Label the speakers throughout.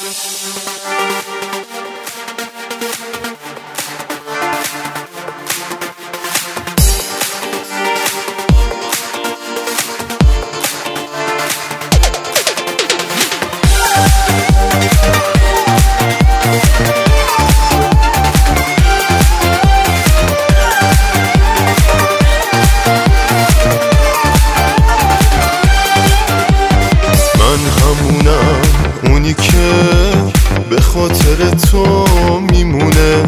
Speaker 1: اونی که به خاطر تو میمونه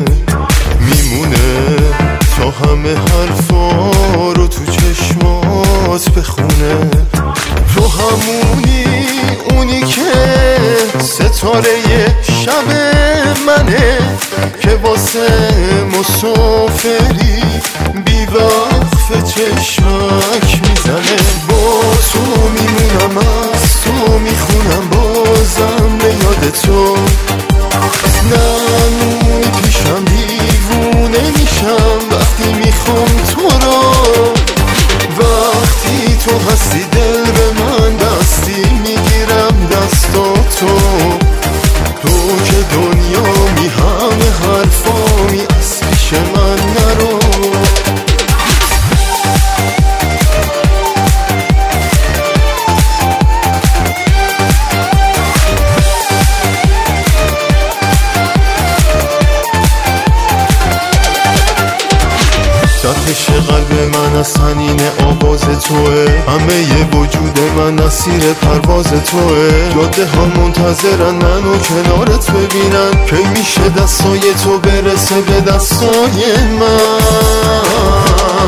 Speaker 1: تا همه حرفا رو تو چشمات بخونه. تو همونی، اونی که ستاره شب منه، که واسه مسافری بی وقف چشمک میزنه. با تو میمونم، از تو میخونم، بازم به یاد تو. نه میپیشم، دیوونه میشم وقتی میخوام تو رو. وقتی تو هستی دل به من دستی، میگیرم دستاتو. تو که دنیامی، همه حرفامی، از پیش من نرو. تپش قلب من از حنین آواز توه، همه ی وجود من اسیر پرواز توه. جاده ها منتظرن منو کنارت ببینن، کی میشه دستای تو برسه به دستای من.